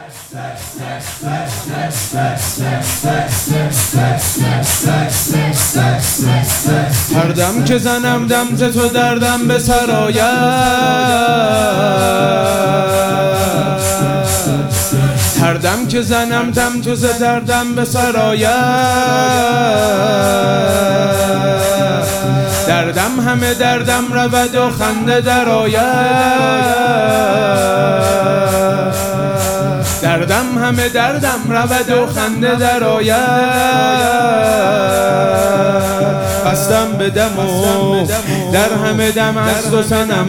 هر دم که زنم دم ز تو دردم به سر آید، هر دم که زنم دم تو ز دردم به سر آید، دردم همه دردم رود و خنده در آید، دردم همه دردم رود و خنده در آید. بستم به دم و در همه دم از تو سنم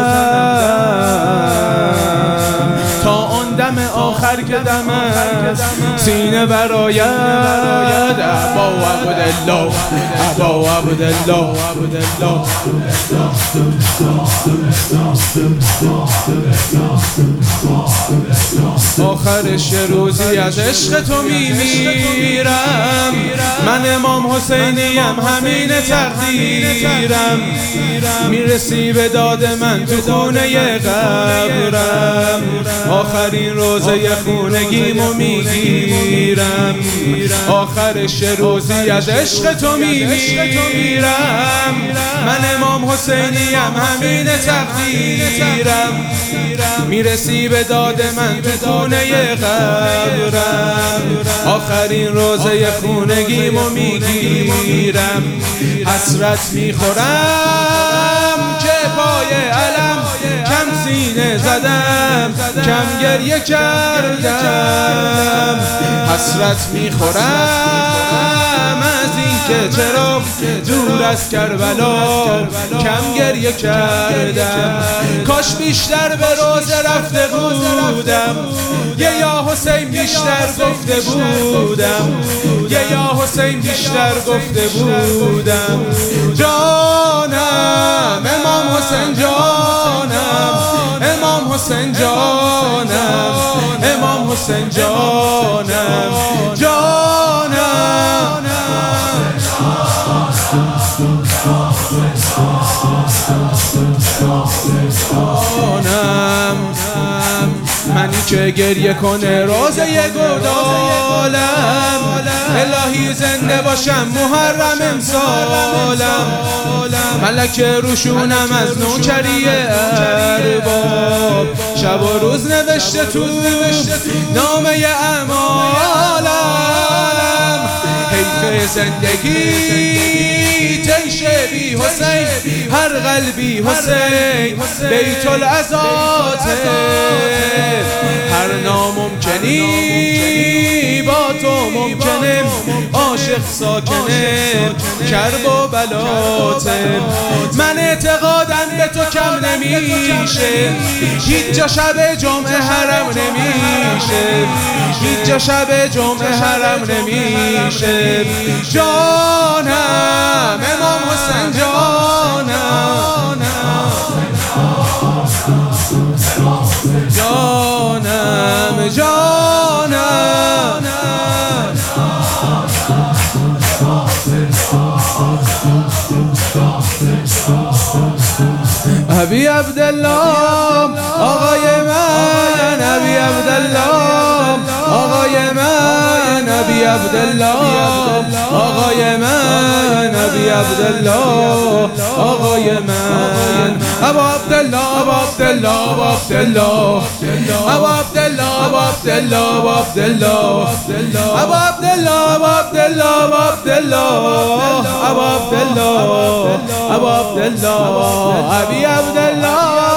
دم، تا آن دم آخر که دم سینه براید. ابا عبدالله ابا عبدالله آخرش روزی از عشق تو میمیرم، من امام حسینیم همین تقدیرم، میرسی به داد من تو خونه قبرم، آخرین روزه خونگیمو میگیرم، آخرش روزی از عشق تو میمیرم، من امام حسینیم همین تقدیرم، میرسی به داد من تو خونه قبرم، آخرین روزه خونگیمو میگیرم، حسرت میخورم که پای علم کم سینه زدم، کم گریه کردم، حسرت میخورم از این که چرا دور از کربلا کم گریه کردم، کاش بیشتر به روزه رفته بودم، یه یا حسین بیشتر گفته بودم، یه یا حسین بیشتر گفته بودم، جانم امام حسین جانم، امام حسین جانم، امام حسین جانم، جانم جانم، منی که گریه کنه روزه گدالم، الهی زنده باشم محرم امسالم، ملک روشونم از نوکری ارباب، شب و روز نوشته تو نامه اعمالم، حیف زندگی تیشه بی حسین، هر قلبی حسین بیت العزاته، هر ناممکنی با تو ممکنه، عاشق ساکنه کرب و بلاته، من اعتقادم به تو کم نمیشه، هیچ جا شب جمعه حرم نمیشه، هیچ جا شب جمعه حرم نمیشه، جانم امام حسین جانم، جانم جانم، ابی عبدالله آقای من، ابی عبدالله آقای من، ابی عبدالله آقای من، ابی عبدالله آقای من، ابا عبدالله ابا عبدالله ابا عبدالله ابا عبدالله ابا عبدالله ابا عبدالله ابا عبدالله ابا عبدالله ابا عبدالله ابا عبدالله ابا عبدالله ابی عبدالله